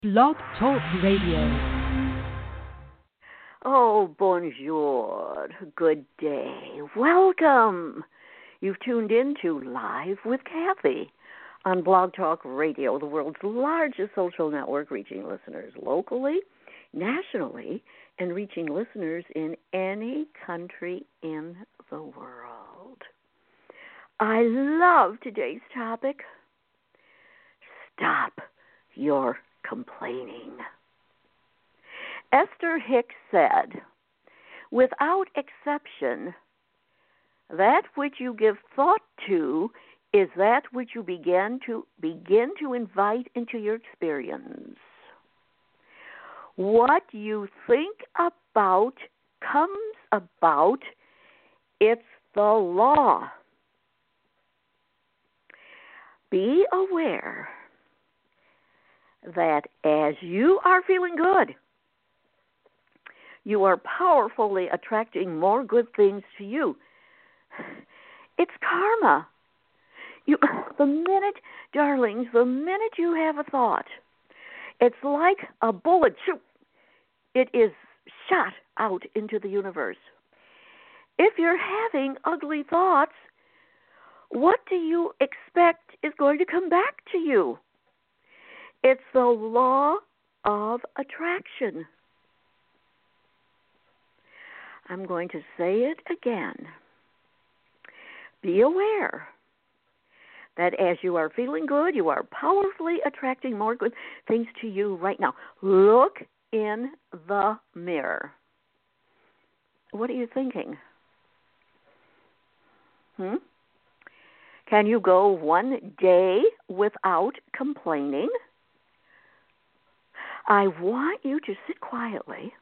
Blog Talk Radio. Oh, bonjour. Good day. Welcome. You've tuned in to Live with Kathy on Blog Talk Radio, the world's largest social network, reaching listeners locally, nationally, and reaching listeners in any country in the world. I love today's topic. Stop your complaining. Esther Hicks said, without exception, that which you give thought to is that which you begin to invite into your experience. What you think about comes about. It's the law. Be aware that as you are feeling good, you are powerfully attracting more good things to you. It's karma. The minute, darlings, the minute you have a thought, it's like a bullet. It is shot out into the universe. If you're having ugly thoughts, what do you expect is going to come back to you? It's the law of attraction. I'm going to say it again. Be aware that as you are feeling good, you are powerfully attracting more good things to you right now. Look in the mirror. What are you thinking? Can you go one day without complaining? I want you to sit quietly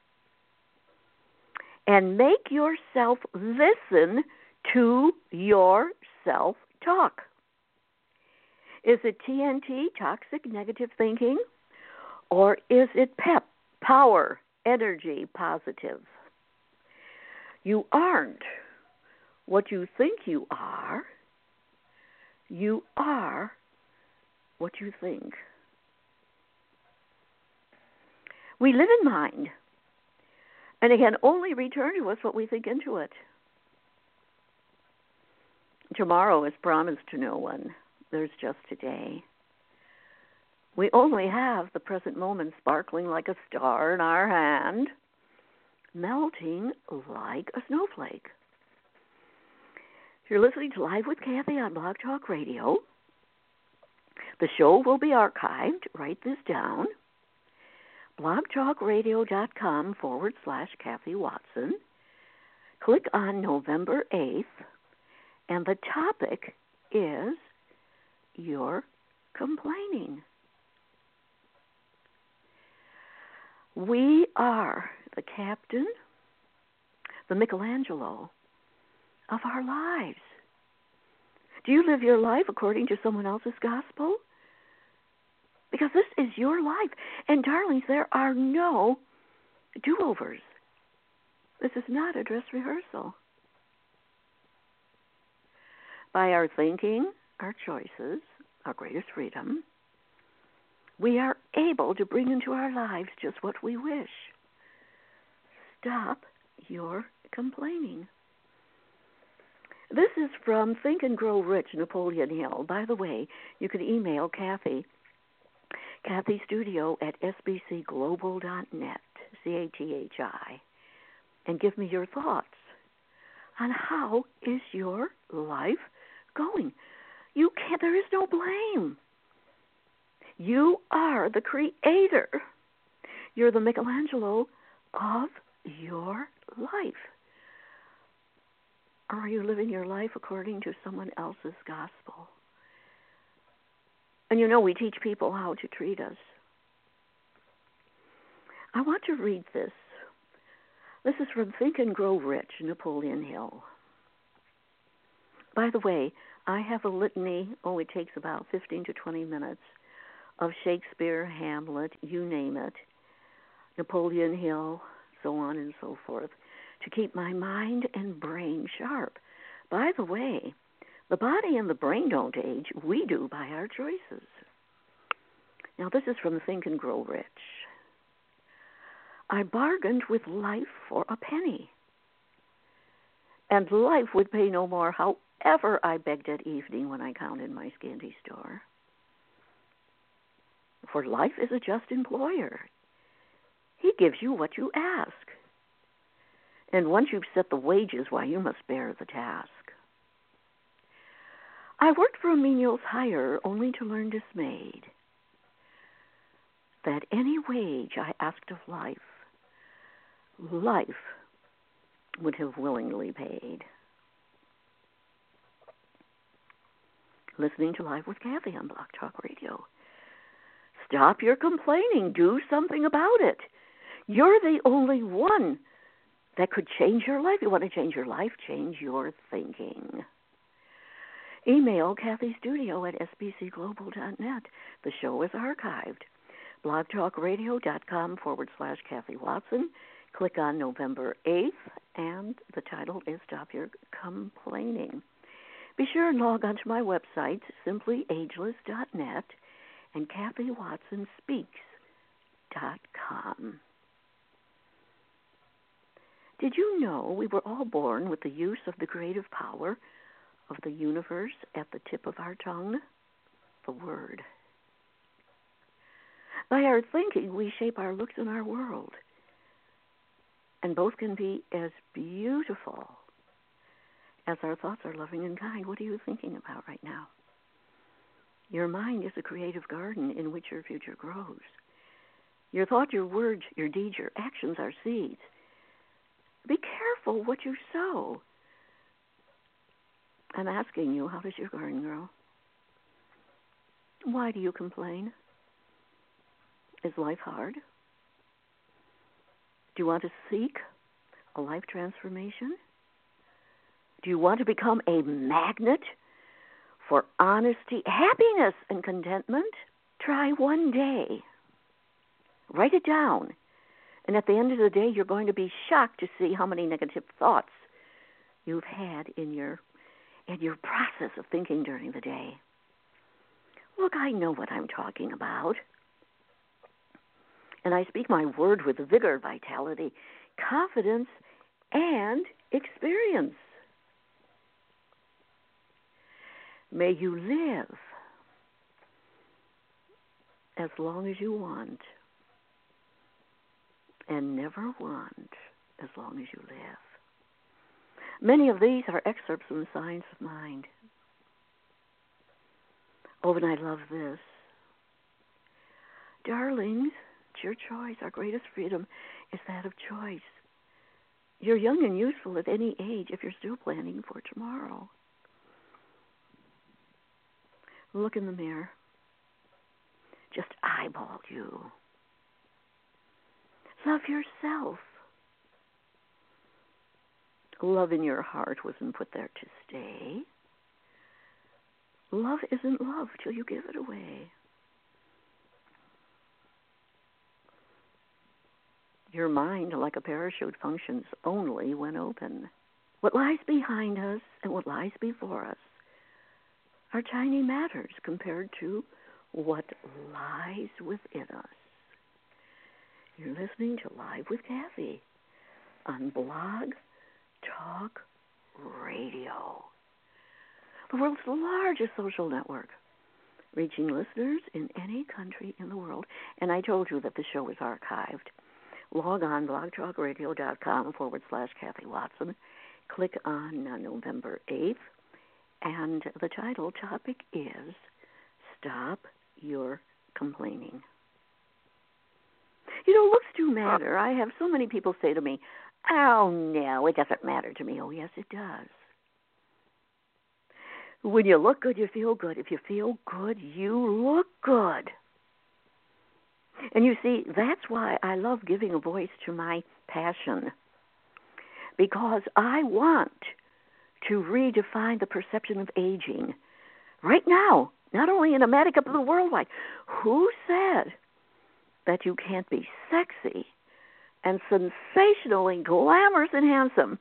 and make yourself listen to your self-talk. Is it TNT, toxic negative thinking, or is it pep, power, energy, positive? You aren't what you think you are. You are what you think. We live in mind, and it can only return to us what we think into it. Tomorrow is promised to no one. There's just today. We only have the present moment sparkling like a star in our hand, melting like a snowflake. You're listening to Live with Kathy on Blog Talk Radio. The show will be archived. Write this down. blogtalkradio.com/Kathy Watson. Click on November 8th, and the topic is your complaining. We are the captain, the Michelangelo of our lives. Do you live your life according to someone else's gospel? Because this is your life. And darlings, there are no do-overs. This is not a dress rehearsal. By our thinking, our choices, our greatest freedom, we are able to bring into our lives just what we wish. Stop your complaining. This is from Think and Grow Rich, Napoleon Hill. By the way, you can email Kathy sbcglobal.net, CATHI, and give me your thoughts on how is your life going. There is no blame. You are the creator. You're the Michelangelo of your life. Or are you living your life according to someone else's gospel? And we teach people how to treat us. I want to read this. This is from Think and Grow Rich, Napoleon Hill. By the way, I have a litany, it takes about 15 to 20 minutes, of Shakespeare, Hamlet, you name it, Napoleon Hill, so on and so forth, to keep my mind and brain sharp. By the way, the body and the brain don't age. We do by our choices. Now, this is from Think and Grow Rich. I bargained with life for a penny, and life would pay no more, however I begged at evening when I counted my scanty store. For life is a just employer. He gives you what you ask. And once you've set the wages, why, you must bear the task. I worked for a menial's hire only to learn dismayed that any wage I asked of life would have willingly paid. Listening to Live with Kathy on Blog Talk Radio. Stop your complaining. Do something about it. You're the only one that could change your life. You want to change your life? Change your thinking. Email kathystudio@sbcglobal.net. The show is archived. blogtalkradio.com/Kathy Watson. Click on November 8th, and the title is Stop Your Complaining. Be sure and log on to my website, simplyageless.net, and kathywatsonspeaks.com. Did you know we were all born with the use of the creative power of the universe at the tip of our tongue? The word. By our thinking, we shape our looks in our world. And both can be as beautiful as our thoughts are loving and kind. What are you thinking about right now? Your mind is a creative garden in which your future grows. Your thoughts, your words, your deeds, your actions are seeds. Be careful what you sow. I'm asking you, how does your garden grow? Why do you complain? Is life hard? Do you want to seek a life transformation? Do you want to become a magnet for honesty, happiness, and contentment? Try one day. Write it down. And at the end of the day, you're going to be shocked to see how many negative thoughts you've had in your process of thinking during the day. Look, I know what I'm talking about. And I speak my word with vigor, vitality, confidence, and experience. May you live as long as you want, and never want as long as you live. Many of these are excerpts from the Science of Mind. Oh, and I love this. Darlings, it's your choice. Our greatest freedom is that of choice. You're young and useful at any age if you're still planning for tomorrow. Look in the mirror. Just eyeball you. Love yourself. Love in your heart wasn't put there to stay. Love isn't love till you give it away. Your mind, like a parachute, functions only when open. What lies behind us and what lies before us are tiny matters compared to what lies within us. You're listening to Live with Kathy on Blog Talk Radio, the world's largest social network, reaching listeners in any country in the world. And I told you that the show is archived. Log on blogtalkradio.com/Kathy Watson. Click on November 8th, and the title topic is Stop Your Complaining. You know, looks do matter. I have so many people say to me, oh, no, it doesn't matter to me. Oh, yes, it does. When you look good, you feel good. If you feel good, you look good. And you see, that's why I love giving a voice to my passion, because I want to redefine the perception of aging right now, not only in America, but worldwide. Who said that you can't be sexy and sensationally glamorous and handsome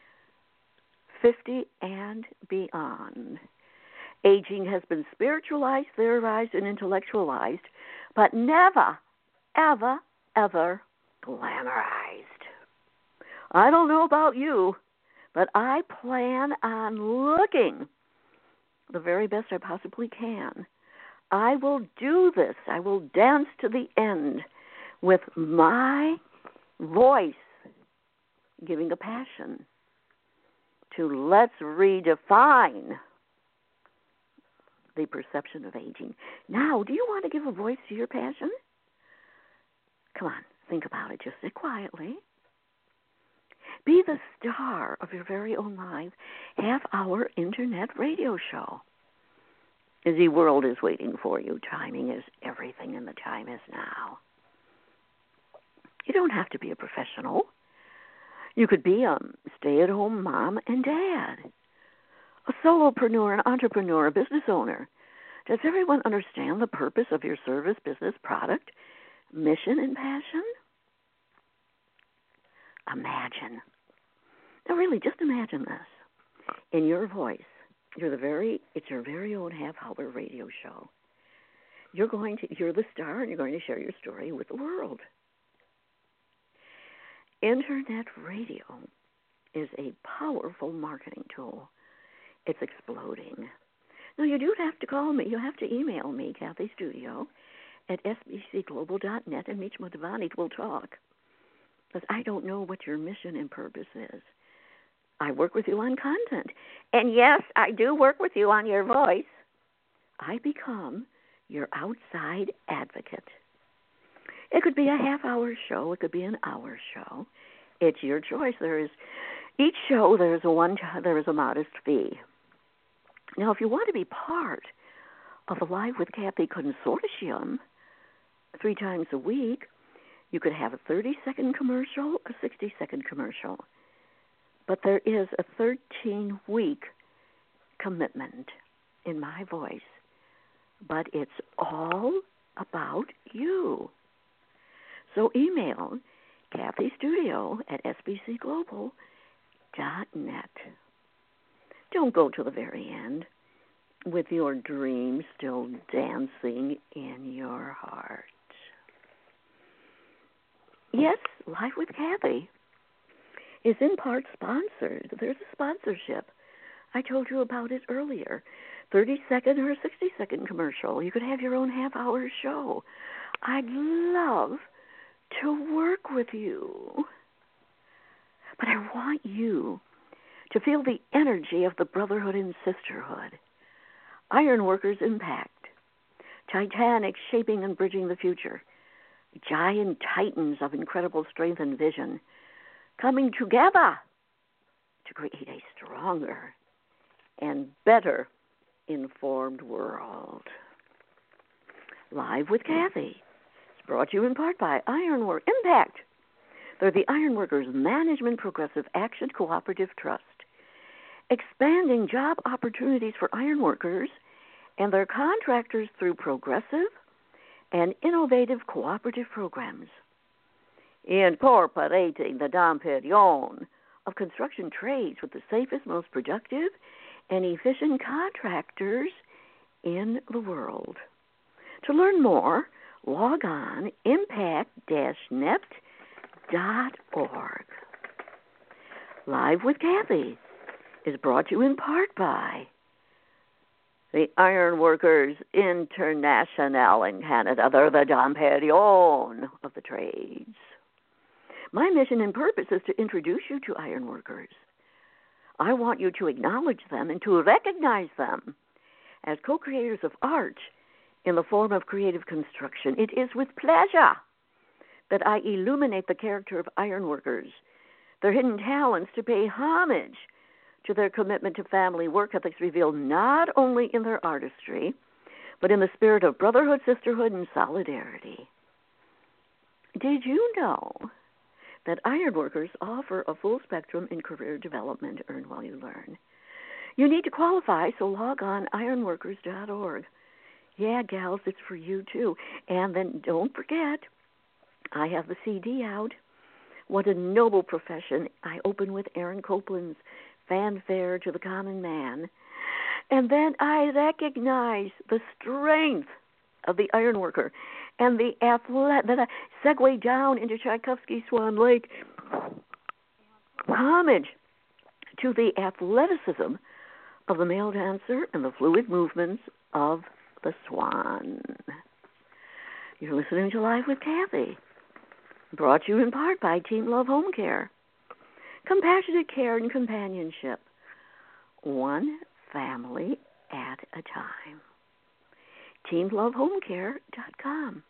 50 and beyond? Aging has been spiritualized, theorized, and intellectualized but never, ever, ever glamorized. I don't know about you, but I plan on looking the very best I possibly can. I will do this. I will dance to the end with my voice giving a passion to let's redefine the perception of aging. Now, do you want to give a voice to your passion? Come on, think about it. Just sit quietly. Be the star of your very own live half-hour internet radio show. The world is waiting for you. Timing is everything, and the time is now. You don't have to be a professional. You could be a stay-at-home mom and dad, a solopreneur, an entrepreneur, a business owner. Does everyone understand the purpose of your service, business, product, mission, and passion? Imagine. Now really, just imagine this. In your voice, it's your very own half-hour radio show. You're the star, and you're going to share your story with the world. Internet radio is a powerful marketing tool. It's exploding. Now, you do have to call me. You have to email me, Kathy Studio, at sbcglobal.net, and Meet Madhavani. We'll talk. Because I don't know what your mission and purpose is. I work with you on content. And yes, I do work with you on your voice. I become your outside advocate. It could be a half-hour show. It could be an hour show. It's your choice. Each show, there is a modest fee. Now, if you want to be part of a Live with Kathy consortium 3 times a week, you could have a 30-second commercial, a 60-second commercial. But there is a 13-week commitment in my voice. But it's all about you. So email Kathy Studio at sbcglobal.net. Don't go to the very end with your dreams still dancing in your heart. Yes, Live with Kathy is in part sponsored. There's a sponsorship. I told you about it earlier. 30-second or a 60-second commercial. You could have your own half-hour show. I'd love to work with you. But I want you to feel the energy of the brotherhood and sisterhood. Ironworkers Impact. Titanic shaping and bridging the future. Giant titans of incredible strength and vision coming together to create a stronger and better informed world. Live with Kathy. It's brought to you in part by Ironwork Impact. They're the Ironworkers Management Progressive Action Cooperative Trust, expanding job opportunities for ironworkers and their contractors through progressive and innovative cooperative programs. Incorporating the Dom Perignon of construction trades with the safest, most productive, and efficient contractors in the world. To learn more, log on impact-net.org. Live with Kathy is brought to you in part by the Ironworkers International in Canada. They're the Dom Perignon of the trades. My mission and purpose is to introduce you to ironworkers. I want you to acknowledge them and to recognize them as co-creators of art in the form of creative construction. It is with pleasure that I illuminate the character of ironworkers, their hidden talents, to pay homage to their commitment to family work ethics revealed not only in their artistry, but in the spirit of brotherhood, sisterhood, and solidarity. Did you know that ironworkers offer a full spectrum in career development, earn while you learn? You need to qualify, so log on ironworkers.org. Yeah, gals, it's for you too. And then don't forget, I have the CD out. What a noble profession. I open with Aaron Copland's Fanfare to the Common Man. And then I recognize the strength of the ironworker And then I segue down into Tchaikovsky's Swan Lake. Homage to the athleticism of the male dancer and the fluid movements of the swan. You're listening to Live with Kathy, brought to you in part by Team Love Home Care. Compassionate care and companionship, one family at a time. TeamLoveHomeCare.com.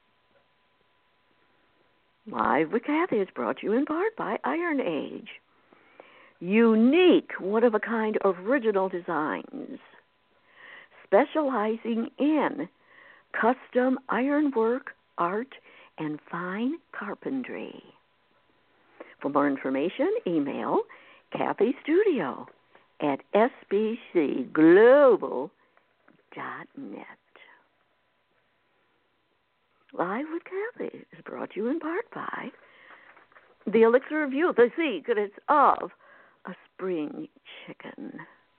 Live with Kathy is brought to you in part by Iron Age. Unique, one-of-a-kind original designs, specializing in custom ironwork, art, and fine carpentry. For more information, email Kathy Studio at sbcglobal.net. Live with Kathy is brought to you in part by the Elixir of Youth, the secrets of a spring chicken.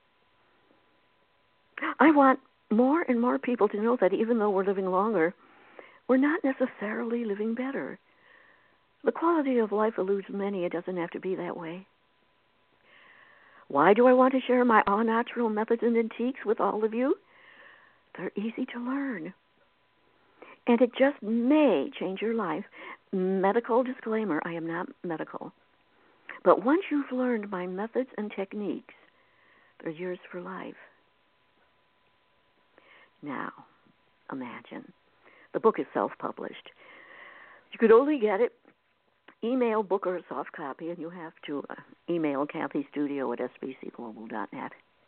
I want more and more people to know that even though we're living longer, we're not necessarily living better. The quality of life eludes many. It doesn't have to be that way. Why do I want to share my all-natural methods and antiques with all of you? They're easy to learn. And it just may change your life. Medical disclaimer, I am not medical. But once you've learned my methods and techniques, they're yours for life. Now, imagine. The book is self-published. You could only get it, email, book, or a soft copy, and you have to email Kathy Studio at sbcglobal.net.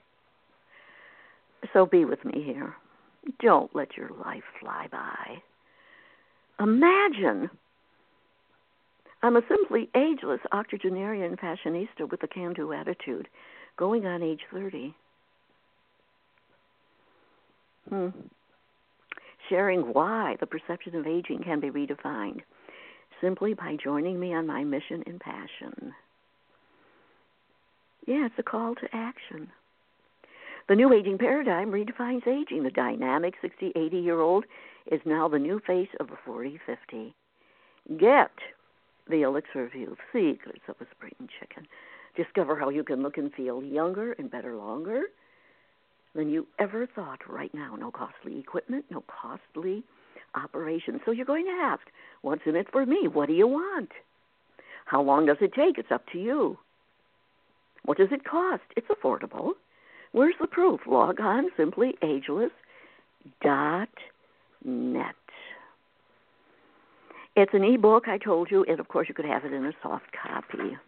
So be with me here. Don't let your life fly by. Imagine I'm a simply ageless octogenarian fashionista with a can-do attitude, going on age 30. Sharing why the perception of aging can be redefined simply by joining me on my mission and passion. Yeah, it's a call to action. The new aging paradigm redefines aging. The dynamic 60, 80-year-old is now the new face of the 40, 50. Get the Elixir of Youth, secrets of a spring chicken. Discover how you can look and feel younger and better longer than you ever thought right now. No costly equipment, no costly operation. So you're going to ask, what's in it for me? What do you want? How long does it take? It's up to you. What does it cost? It's affordable. Where's the proof? Log on simplyageless.net. It's an e-book, I told you, and of course you could have it in a soft copy.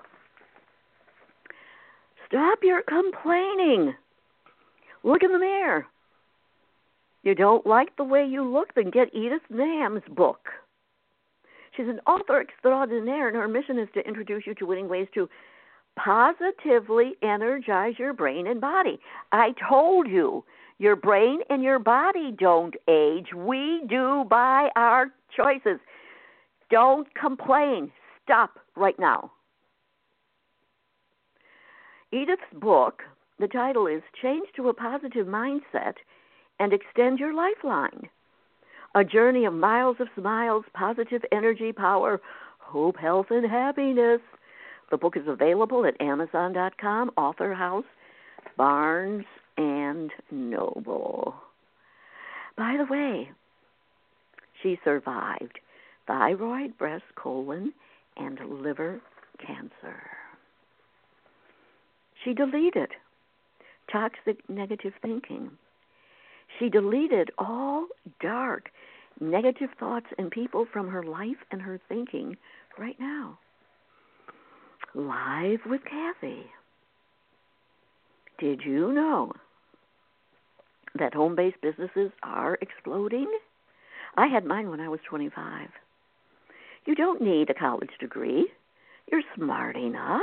Stop your complaining. Look in the mirror. You don't like the way you look, then get Edith Nahm's book. She's an author extraordinaire, and her mission is to introduce you to winning ways to positively energize your brain and body. I told you, your brain and your body don't age. We do by our choices. Don't complain. Stop right now. Edith's book, the title is Change to a Positive Mindset and Extend Your Lifeline. A journey of miles of smiles, positive energy, power, hope, health, and happiness. The book is available at Amazon.com, Author House, Barnes and Noble. By the way, she survived thyroid, breast, colon, and liver cancer. She deleted toxic negative thinking. She deleted all dark negative thoughts and people from her life and her thinking right now. Live with Kathy. Did you know that home-based businesses are exploding? I had mine when I was 25. You don't need a college degree. You're smart enough.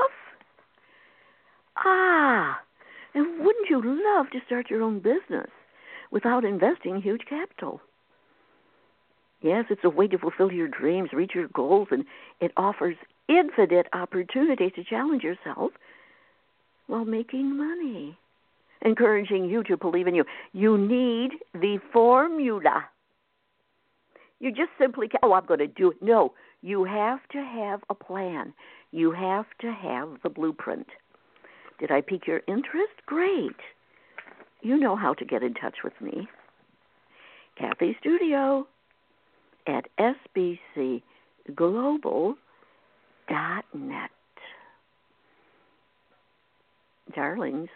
And wouldn't you love to start your own business without investing huge capital? Yes, it's a way to fulfill your dreams, reach your goals, and it offers infinite opportunities to challenge yourself while making money, encouraging you to believe in you. You need the formula. You just simply can't, I'm going to do it. No, you have to have a plan. You have to have the blueprint. Did I pique your interest? Great. You know how to get in touch with me. Kathy Studio at sbcglobal.net. Darlings,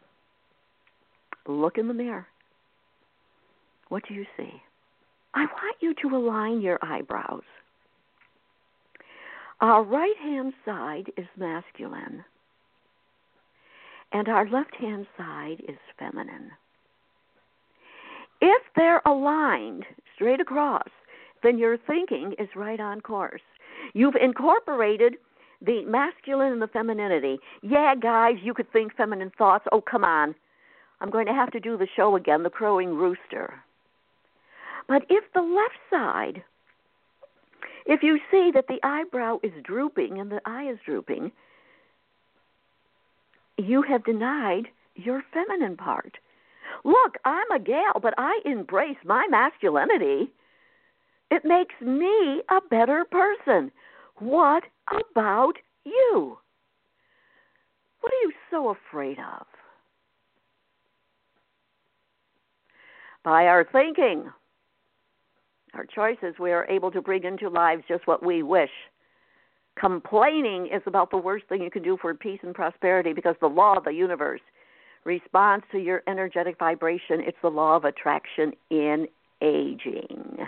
look in the mirror. What do you see? I want you to align your eyebrows. Our right-hand side is masculine, and our left-hand side is feminine. If they're aligned straight across, then your thinking is right on course. You've incorporated the masculine and the femininity. Yeah, guys, you could think feminine thoughts. Oh, come on. I'm going to have to do the show again, the crowing rooster. But if the left side, if you see that the eyebrow is drooping and the eye is drooping, you have denied your feminine part. Look, I'm a gal, but I embrace my masculinity. It makes me a better person. What about you? What are you so afraid of? By our thinking, our choices, we are able to bring into lives just what we wish. Complaining is about the worst thing you can do for peace and prosperity, because the law of the universe responds to your energetic vibration. It's the law of attraction in aging.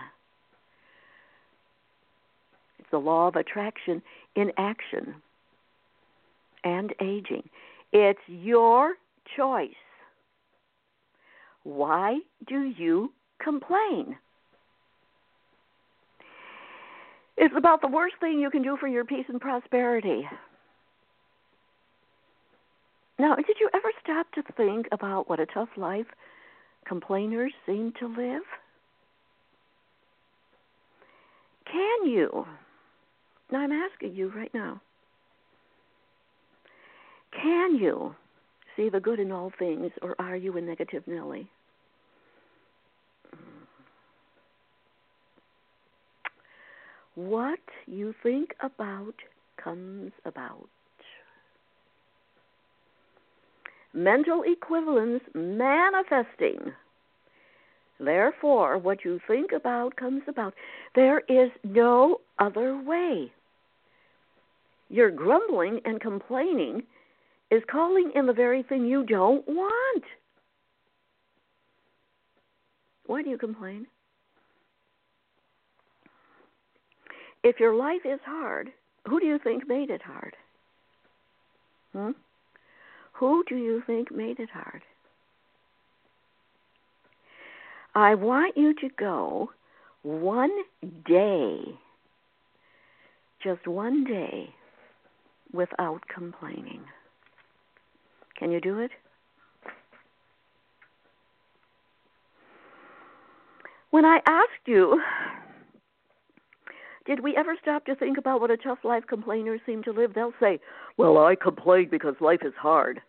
It's the law of attraction in action and aging. It's your choice. Why do you complain? It's about the worst thing you can do for your peace and prosperity. Now, did you ever stop to think about what a tough life complainers seem to live? Can you? Now, I'm asking you right now. Can you see the good in all things, or are you a negative Nelly? What you think about comes about. Mental equivalence manifesting. Therefore, what you think about comes about. There is no other way. Your grumbling and complaining is calling in the very thing you don't want. Why do you complain? If your life is hard, who do you think made it hard? Who do you think made it hard? I want you to go one day, just one day, without complaining. Can you do it? When I asked you, did we ever stop to think about what a tough life complainers seem to live? They'll say, well, I complain because life is hard.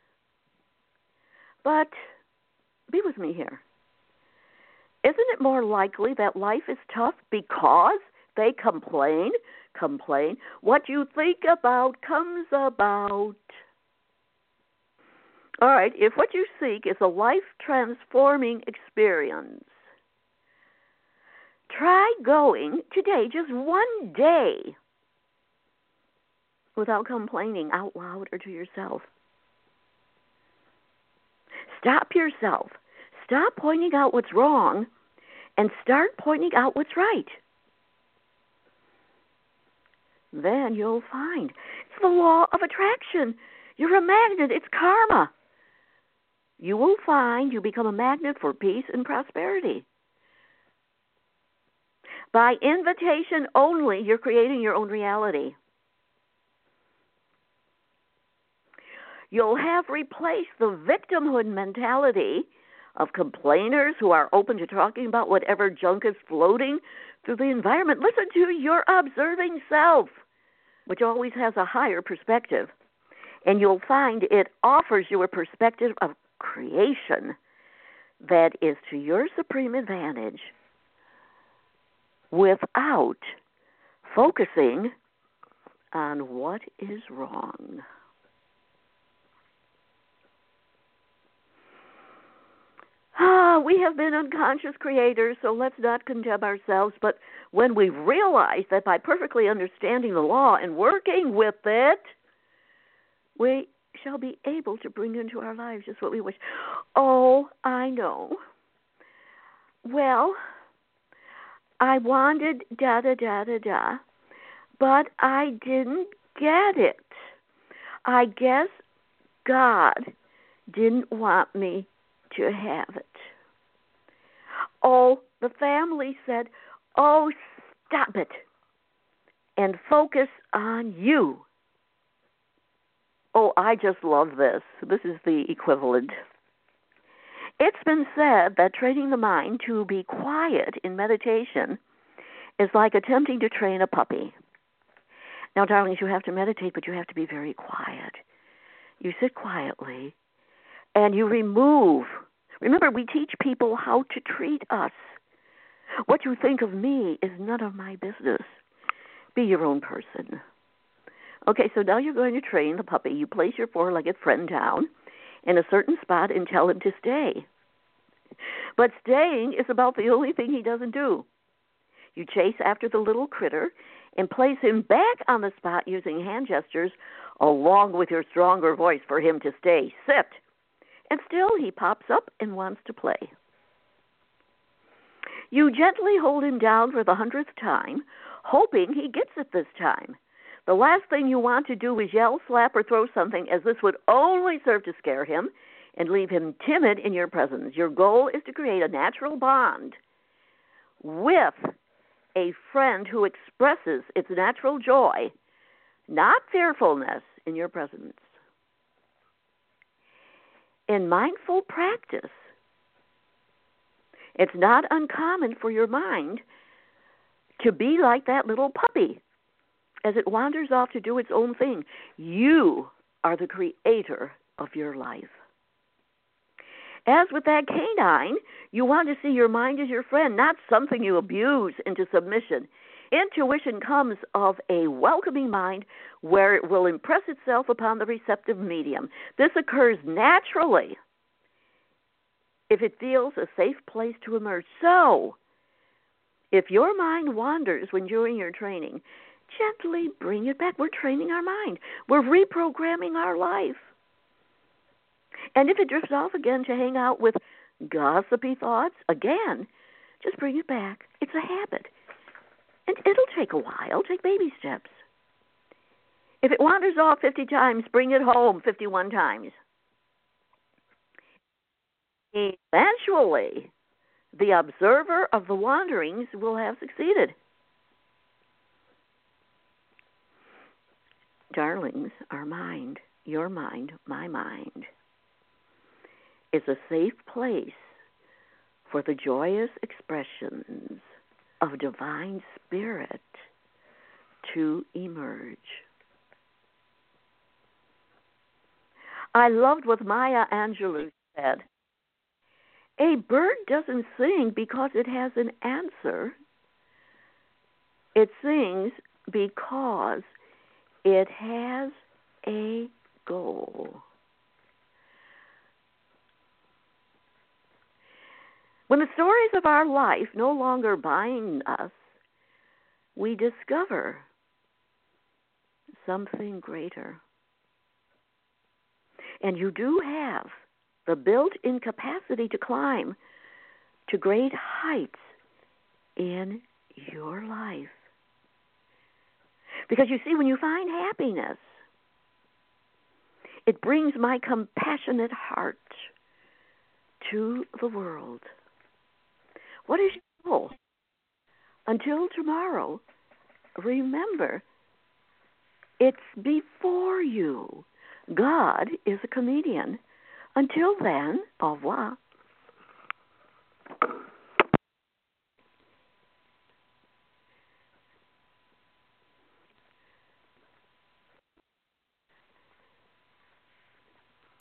But be with me here. Isn't it more likely that life is tough because they complain? What you think about comes about. All right, if what you seek is a life-transforming experience, try going today, just one day, without complaining out loud or to yourself. Stop yourself. Stop pointing out what's wrong and start pointing out what's right. Then you'll find it's the law of attraction. You're a magnet. It's karma. You will find you become a magnet for peace and prosperity. By invitation only, you're creating your own reality. You'll have replaced the victimhood mentality of complainers who are open to talking about whatever junk is floating through the environment. Listen to your observing self, which always has a higher perspective. And you'll find it offers you a perspective of creation that is to your supreme advantage. without focusing on what is wrong. We have been unconscious creators, so let's not condemn ourselves. But when we realize that by perfectly understanding the law and working with it, we shall be able to bring into our lives just what we wish. Oh, I know. Well, I wanted da-da-da-da-da, but I didn't get it. I guess God didn't want me to have it. Oh, the family said, oh, stop it and focus on you. Oh, I just love this. This is the equivalent. It's been said that training the mind to be quiet in meditation is like attempting to train a puppy. Now, darlings, you have to meditate, but you have to be very quiet. You sit quietly and you remove. Remember, we teach people how to treat us. What you think of me is none of my business. Be your own person. Okay, so now you're going to train the puppy. You place your four-legged friend down in a certain spot and tell him to stay. But staying is about the only thing he doesn't do. You chase after the little critter and place him back on the spot using hand gestures along with your stronger voice for him to stay. Sit. And still he pops up and wants to play. You gently hold him down for the 100th time, hoping he gets it this time. The last thing you want to do is yell, slap, or throw something, as this would only serve to scare him and leave him timid in your presence. Your goal is to create a natural bond with a friend who expresses its natural joy, not fearfulness, in your presence. In mindful practice, it's not uncommon for your mind to be like that little puppy as it wanders off to do its own thing. You are the creator of your life. As with that canine, you want to see your mind as your friend, not something you abuse into submission. Intuition comes of a welcoming mind where it will impress itself upon the receptive medium. This occurs naturally if it feels a safe place to emerge. So, if your mind wanders when during your training, gently bring it back. We're training our mind. We're reprogramming our life. And if it drifts off again to hang out with gossipy thoughts, again, just bring it back. It's a habit. And it'll take a while. Take baby steps. If it wanders off 50 times, bring it home 51 times. Eventually, the observer of the wanderings will have succeeded. Darlings, our mind, your mind, my mind, is a safe place for the joyous expressions of divine spirit to emerge. I loved what Maya Angelou said. A bird doesn't sing because it has an answer. It sings because it has a goal. When the stories of our life no longer bind us, we discover something greater. And you do have the built-in capacity to climb to great heights in your life. Because you see, when you find happiness, it brings my compassionate heart to the world. What is your goal? Until tomorrow, remember, it's before you. God is a comedian. Until then, au revoir.